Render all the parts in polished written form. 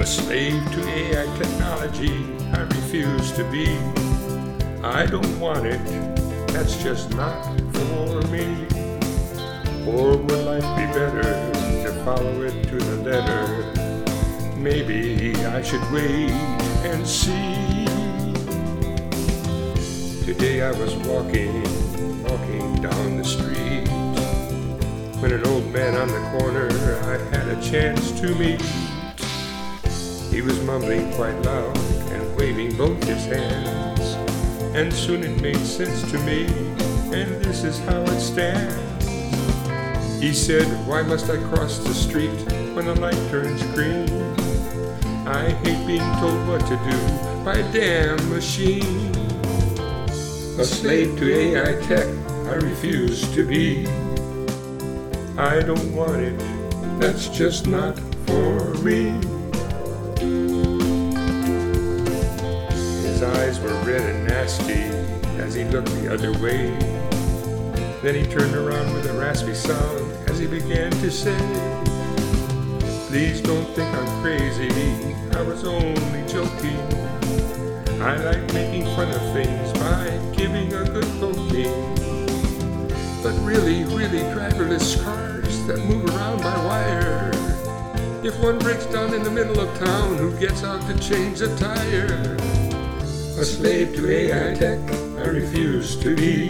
slave to AI technology, I refuse to be. I don't want it, that's just not for me. Or would life be better to follow it to the letter? Maybe I should wait and see. Today I was walking down the street, when an old man on the corner I had a chance to meet. He was mumbling quite loud and waving both his hands, and soon it made sense to me, and this is how it stands. He said, why must I cross the street when the light turns green? I hate being told what to do by a damn machine. A slave to AI tech, I refuse to be. I don't want it, that's just not for me. His eyes were red and nasty as he looked the other way. Then he turned around with a raspy sound as he began to say, please don't think I'm crazy, I was only joking. I like making fun of things by giving a good poking. But really driverless cars that move around by wire, if one breaks down in the middle of town, who gets out to change a tire? A slave to AI tech, I refuse to be.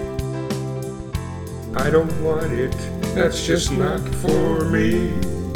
I don't want it, that's just not for me.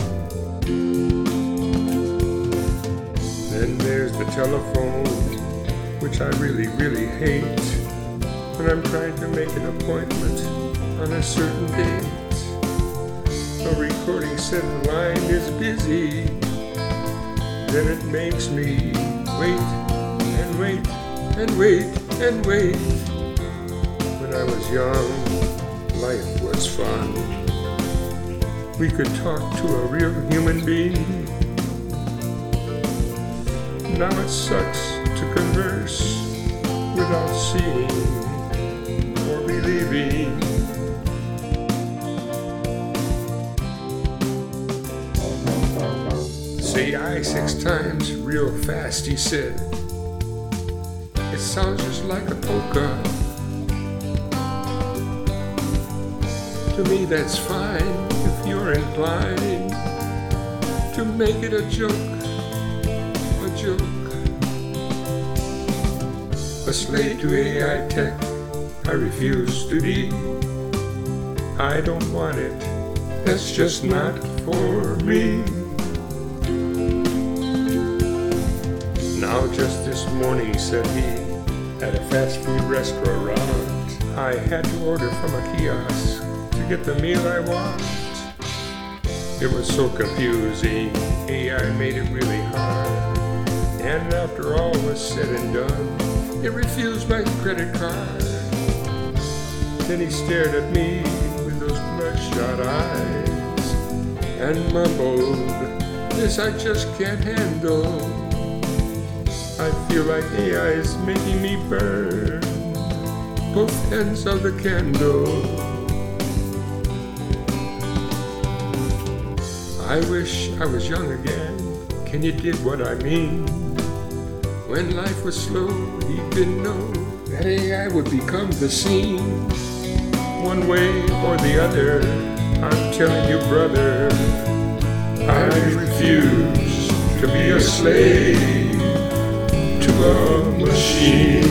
Then there's the telephone, which I really hate, when I'm trying to make an appointment on a certain date. A recording said the line is busy, then it makes me wait and wait and wait and wait. When I was young, life was fun. We could talk to a real human being. Now it sucks to converse without seeing or believing. Say I 6 times real fast, he said. It sounds just like a polka. To me that's fine if you're inclined to make it a joke. A slave to AI tech, I refuse to be. I don't want it, that's just not for me. Now just this morning, said he, at a fast food restaurant, I had to order from a kiosk to get the meal I want. It was so confusing, AI made it really hard. And after all was said and done, it refused my credit card. Then he stared at me with those bloodshot eyes and mumbled, this I just can't handle. I feel like AI is making me burn both ends of the candle. I wish I was young again, can you dig what I mean? When life was slow, he didn't know that AI would become the scene. One way or the other, I'm telling you, brother, I refuse to be a slave to a machine.